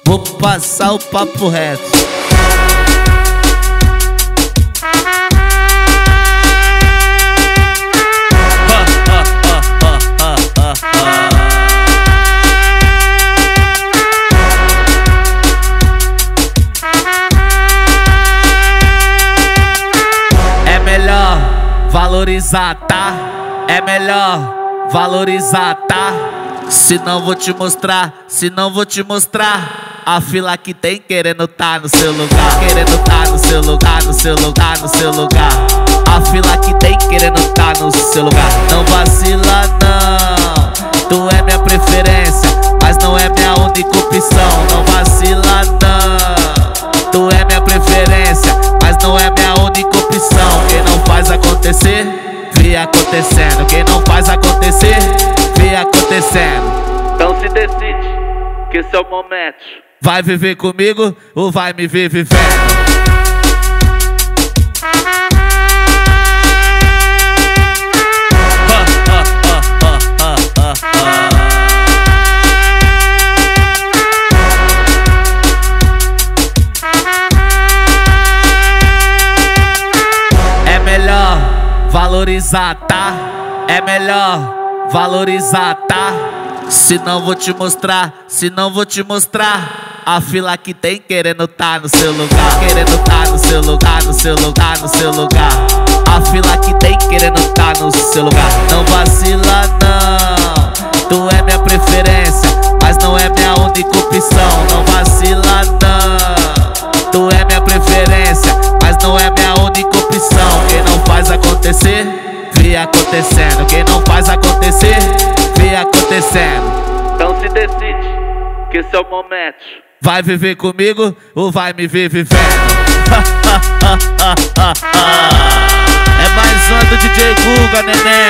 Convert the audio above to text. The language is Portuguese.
Vou passar o papo reto. É melhor valorizar, tá? É melhor valorizar, tá? Se não vou te mostrar, se não vou te mostrar a fila que tem querendo tá no seu lugar. Querendo tá no seu lugar, no seu lugar, no seu lugar. A fila que tem querendo tá no seu lugar. Não vacila não, tu é minha preferência, mas não é minha única opção. Não vacila não, tu é minha preferência, mas não é minha única opção. Quem não faz acontecer, vê acontecendo. Quem não faz acontecer, vê acontecendo. Então se decide que esse é o momento. Vai viver comigo ou vai me ver vivendo? É melhor valorizar, tá? É melhor valorizar, tá? Se não vou te mostrar, se não vou te mostrar a fila que tem querendo tá no seu lugar. Querendo tá no seu lugar, no seu lugar, no seu lugar. A fila que tem querendo tá no seu lugar. Não vacila não, tu é minha preferência, mas não é minha única opção. Não vacila não, tu é minha preferência, mas não é minha única opção. Quem não faz acontecer, vê acontecendo. Quem não faz acontecer, vê acontecendo. Então se decide que esse é o momento. Vai viver comigo ou vai me ver vivendo? É mais uma do DJ Guga, neném.